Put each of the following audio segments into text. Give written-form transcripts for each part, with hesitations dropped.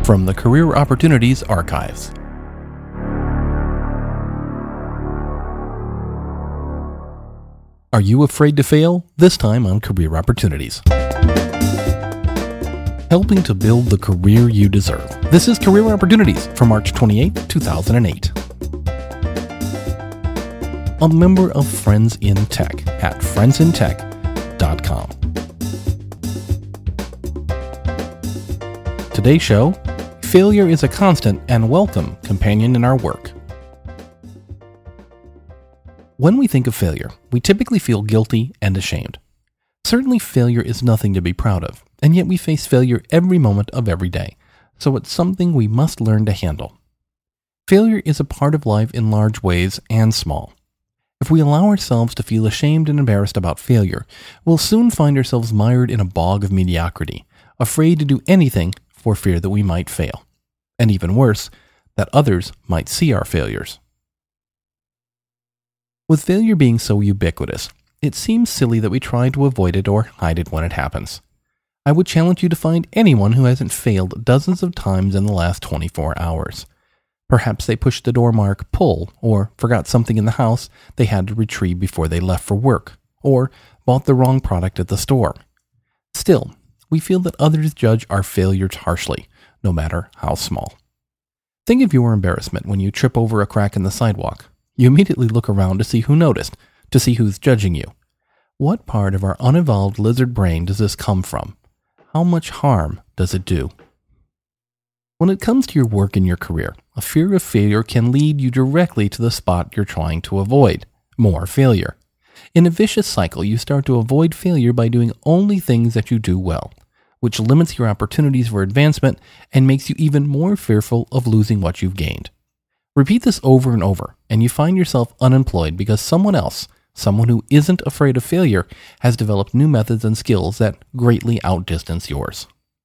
from the Career Opportunities Archives. Are you afraid to fail? This time on Career Opportunities. Helping to build the career you deserve. This is Career Opportunities for March 28, 2008. A member of Friends in Tech at friendsintech.com. Today's show, failure is a constant and welcome companion in our work. When we think of failure, we typically feel guilty and ashamed. Certainly failure is nothing to be proud of, and yet we face failure every moment of every day, so it's something we must learn to handle. Failure is a part of life in large ways and small. If we allow ourselves to feel ashamed and embarrassed about failure, we'll soon find ourselves mired in a bog of mediocrity, afraid to do anything for fear that we might fail. And even worse, that others might see our failures. With failure being so ubiquitous, it seems silly that we try to avoid it or hide it when it happens. I would challenge you to find anyone who hasn't failed dozens of times in the last 24 hours. Perhaps they pushed the door mark pull, or forgot something in the house they had to retrieve before they left for work, or bought the wrong product at the store. Still, we feel that others judge our failures harshly, no matter how small. Think of your embarrassment when you trip over a crack in the sidewalk. You immediately look around to see who noticed, to see who's judging you. What part of our unevolved lizard brain does this come from? How much harm does it do? When it comes to your work and your career, a fear of failure can lead you directly to the spot you're trying to avoid, more failure. In a vicious cycle, you start to avoid failure by doing only things that you do well, which limits your opportunities for advancement and makes you even more fearful of losing what you've gained. Repeat this over and over, and you find yourself unemployed because someone else, someone who isn't afraid of failure, has developed new methods and skills that greatly outdistance yours.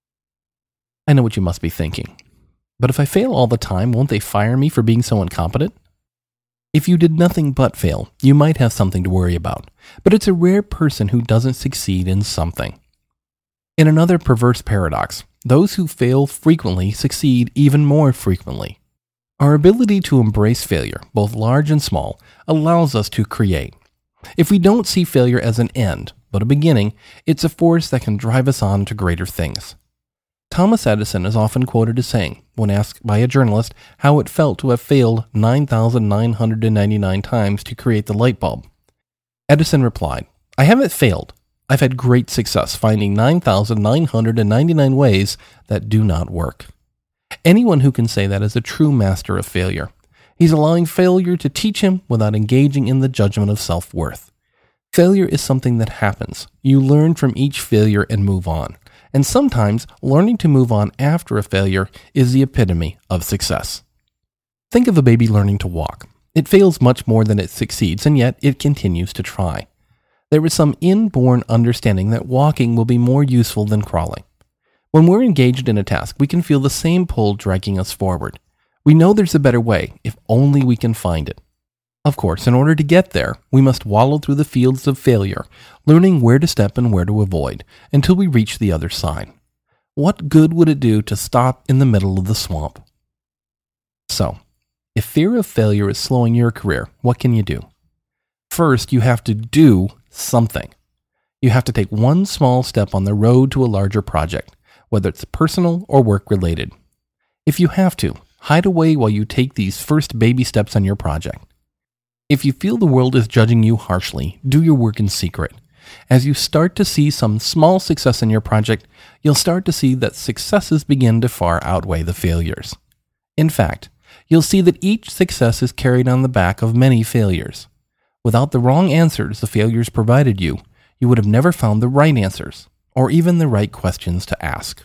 I know what you must be thinking. But if I fail all the time, won't they fire me for being so incompetent? If you did nothing but fail, you might have something to worry about. But it's a rare person who doesn't succeed in something. In another perverse paradox, those who fail frequently succeed even more frequently. Our ability to embrace failure, both large and small, allows us to create. If we don't see failure as an end, but a beginning, it's a force that can drive us on to greater things. Thomas Edison is often quoted as saying, when asked by a journalist how it felt to have failed 9,999 times to create the light bulb. Edison replied, "I haven't failed. I've had great success finding 9,999 ways that do not work." Anyone who can say that is a true master of failure. He's allowing failure to teach him without engaging in the judgment of self-worth. Failure is something that happens. You learn from each failure and move on. And sometimes learning to move on after a failure is the epitome of success. Think of a baby learning to walk. It fails much more than it succeeds, and yet it continues to try. There is some inborn understanding that walking will be more useful than crawling. When we're engaged in a task, we can feel the same pull dragging us forward. We know there's a better way, if only we can find it. Of course, in order to get there, we must wallow through the fields of failure, learning where to step and where to avoid, until we reach the other side. What good would it do to stop in the middle of the swamp? So, if fear of failure is slowing your career, what can you do? First, you have to do something. You have to take one small step on the road to a larger project, whether it's personal or work-related. If you have to, hide away while you take these first baby steps on your project. If you feel the world is judging you harshly, do your work in secret. As you start to see some small success in your project, you'll start to see that successes begin to far outweigh the failures. In fact, you'll see that each success is carried on the back of many failures. Without the wrong answers the failures provided you, you would have never found the right answers, or even the right questions to ask.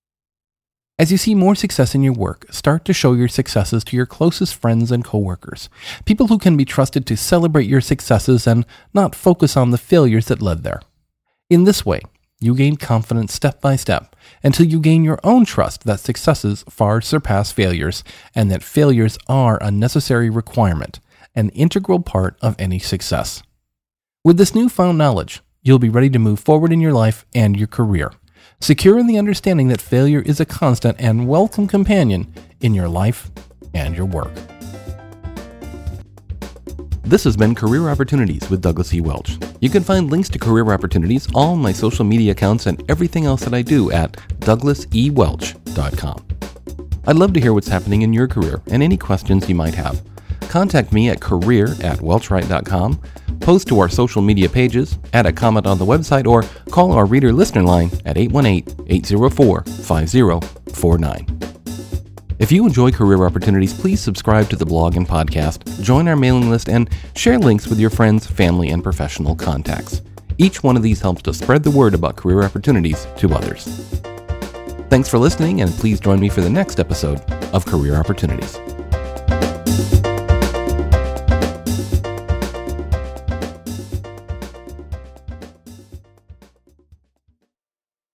As you see more success in your work, start to show your successes to your closest friends and coworkers, people who can be trusted to celebrate your successes and not focus on the failures that led there. In this way, you gain confidence step by step until you gain your own trust that successes far surpass failures and that failures are a necessary requirement, an integral part of any success. With this newfound knowledge, you'll be ready to move forward in your life and your career, secure in the understanding that failure is a constant and welcome companion in your life and your work. This has been Career Opportunities with Douglas E. Welch. You can find links to career opportunities, all my social media accounts, and everything else that I do at douglasewelch.com. I'd love to hear what's happening in your career and any questions you might have. Contact me at career@welchwright.com, post to our social media pages, add a comment on the website, or call our reader listener line at 818-804-5049. If you enjoy Career Opportunities, please subscribe to the blog and podcast, join our mailing list, and share links with your friends, family, and professional contacts. Each one of these helps to spread the word about career opportunities to others. Thanks for listening, and please join me for the next episode of Career Opportunities.